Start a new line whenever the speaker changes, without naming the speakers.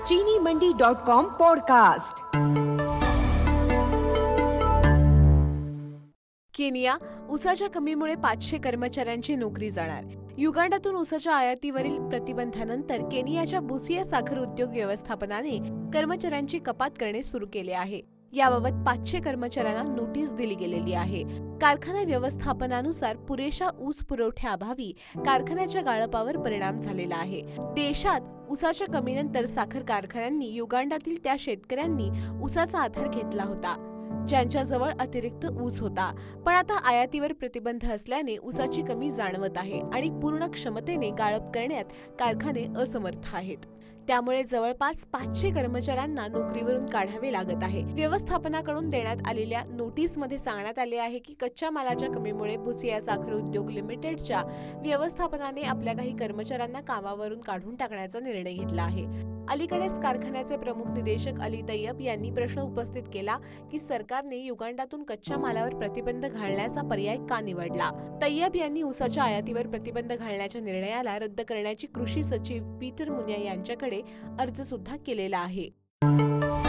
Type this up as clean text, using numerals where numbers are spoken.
चीनीमंडी.com podcast.
Kenya, ऊसाच्या कमीमुळे 500 कर्मचाऱ्यांची नोकरी जाणार। युगांडातून ऊसाच्या आयातीवरील प्रतिबंधानंतर केनियाच्या बुसिया साखर उद्योग व्यवस्थापनाने कर्मचाऱ्यांची कपात करणे सुरू केले आहे। याबाबत 500 कर्मचाऱ्यांना नोटीस दिली गेलेली आहे। कारखाना व्यवस्थापनानुसार पुरेशा ऊस पुरवठ्याअभावी कारखान्याच्या गाळपावर परिणाम झालेला आहे। देशात ऊसाच्या कमीनंतर साखर कारखान्यांनी युगांडातील त्या शेतकऱ्यांनी ऊसाचा आधार घेतला होता ज्यांच्याजवळ अतिरिक्त ऊस होता, पण आता आयातीवर प्रतिबंध असल्याने ऊसाची कमी जाणवत आहे आणि पूर्ण क्षमतेने गाळप करण्यात कारखाने असमर्थ आहेत। त्यामुळे जवळपास 500 कर्मचाऱ्यांना नोकरीवरून काढावे लागत आहे। व्यवस्थापनाकडून देण्यात आलेल्या नोटीसमध्ये सांगण्यात आले आहे की कच्च्या मालाच्या कमीमुळे बुसिया साखर उद्योग लिमिटेडच्या व्यवस्थापनाने आपल्या काही कर्मचाऱ्यांना कामावरून काढून टाकण्याचा निर्णय घेतला आहे। अलीकडेच कारखान्याचे प्रमुख निदेशक अली तय्यब यांनी प्रश्न उपस्थित केला की सरकारने युगांडातून कच्च्या मालावर प्रतिबंध घालण्याचा पर्याय का निवडला। तय्यब यांनी ऊसाच्या आयातीवर प्रतिबंध घालण्याच्या निर्णयाला रद्द करण्याची कृषी सचिव पीटर मुन्या यांच्याकडे अर्ज सुद्धा केलेला आहे।